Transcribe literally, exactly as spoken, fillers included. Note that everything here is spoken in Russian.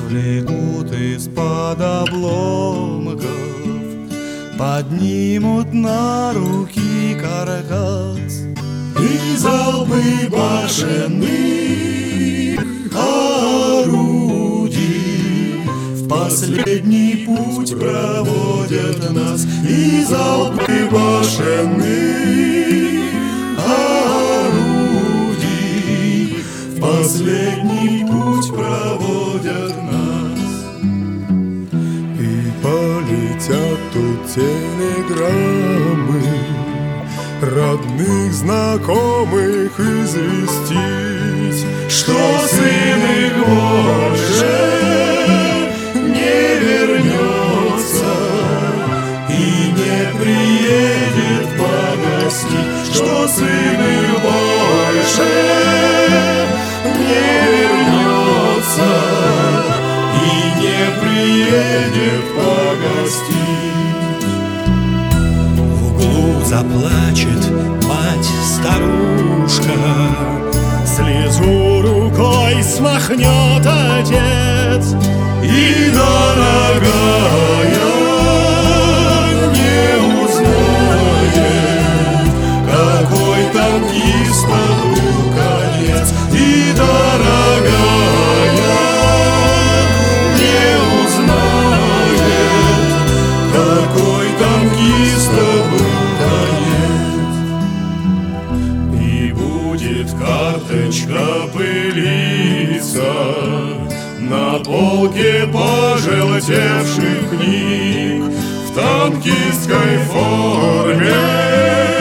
извлекут из-под обломков, поднимут на руки каркас, и залпы башенных орудий в последний путь проводят нас, и залпы башенных орудий в последний путь проводят нас. И полетят тут телеграммы родных, знакомых известить, что сын их больше не вернется и не приедет погостить, что сын их больше не вернется и не приедет погостить. Заплачет мать-старушка, слезу рукой смахнет отец, и, дорогая, не узнает, какой танкиста был конец, и, дорогая, не узнает, какой танкиста был. Карточка пылится на полке пожелтевших книг в танкистской форме.